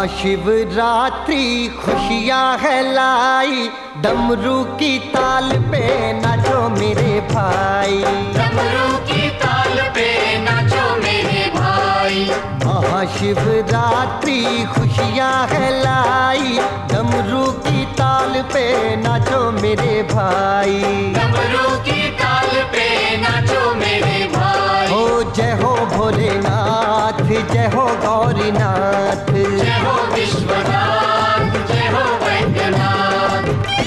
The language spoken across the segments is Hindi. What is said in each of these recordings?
महाशिवरात्रि खुशियाँ है लाई, डमरू की ताल पे नाचो मेरे भाई, डमरू की ताल पे नाचो मेरे भाई। महाशिवरात्रि खुशियाँ है लाई, डमरू की ताल पे नाचो मेरे भाई, डमरू की ताल पे नाचो मेरे भाई। हो जय हो भोलेनाथ, जय हो गौरीनाथ, जय हो विश्वनाथ, जय हो वैद्यनाथ।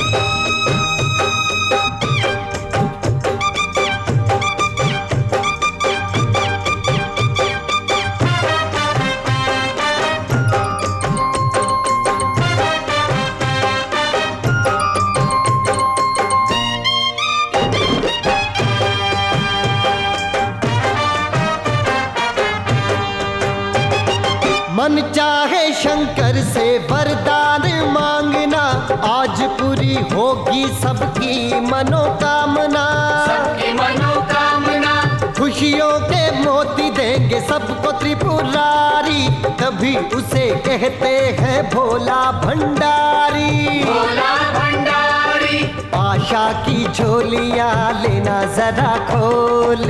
मन चाहे शंकर से वरदान मांगना, आज पूरी होगी सबकी मनोकामना, सबकी मनोकामना। खुशियों के मोती देंगे सबको त्रिपुरारी, तभी उसे कहते हैं भोला भंडारी, भोला भंडारी। आशा की झोलियां लेना जरा खोल,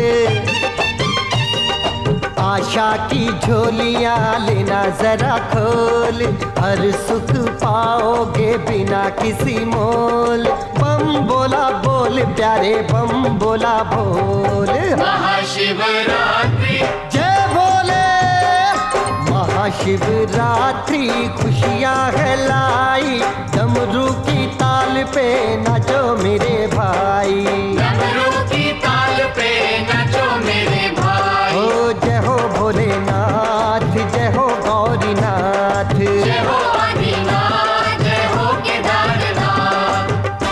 आशा की झोलियां लेना जरा खोल, हर सुख पाओगे बिना किसी मोल। बम बोला बोल प्यारे, बम बोला बोल। महाशिवरात्रि जय भोले। महाशिवरात्रि खुशियाँ है लाई, डमरू की ताल पे नाचो मेरे भाई, डमरू की ताल पे नाचो मेरे भाई। हो जय हो भोलेनाथ, जय हो गौरीनाथ, जय हो आदिनाथ, जय हो केदारनाथ।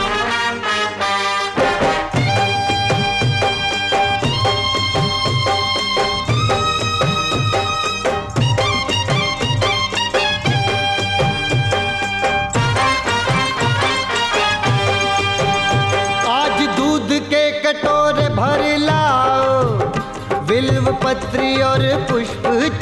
आज दूध के कटोरे भर लाओ, बिल्व पत्री और पुष्प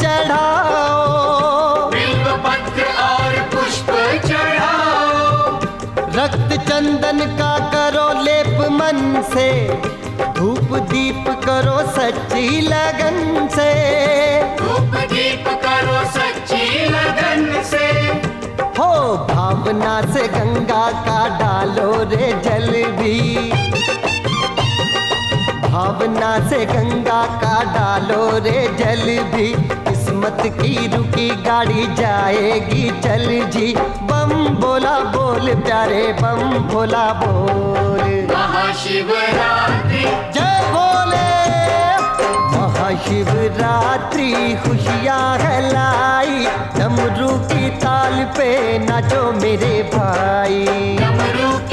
चढ़ाओ, बिल्व पत्र और पुष्प चढ़ाओ। रक्त चंदन का करो लेप मन से, धूप दीप करो सच्ची लगन से, धूप दीप करो सच्ची लगन से। हो भावना से गंगा का डालो रे जल भी, भावना से गंगा का डालो रे जल भी, किस्मत की रुकी गाड़ी जाएगी चल जी। बम बोला बोल प्यारे, बम बोला बोल। महाशिवरात्रि जय भोले। महाशिवरात्रि खुशियाँ है लाई, डमरू की ताल पे नाचो मेरे भाई, डमरू